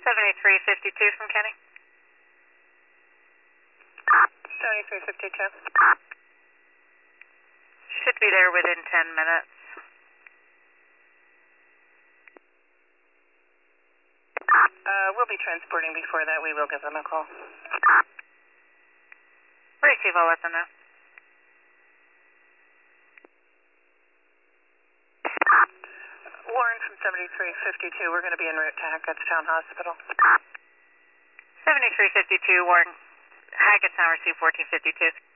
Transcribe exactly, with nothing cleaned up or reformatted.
seventy-three fifty-two from Kenny. seventy-three fifty-two. Should be there within ten minutes. Uh, we'll be transporting before that. We will give them a call. Receive, I'll let them know. Warren from seventy-three fifty-two. We're going to be en route to Hackettstown Hospital. seventy-three fifty-two, Warren. Hackettstown, receive fourteen fifty-two.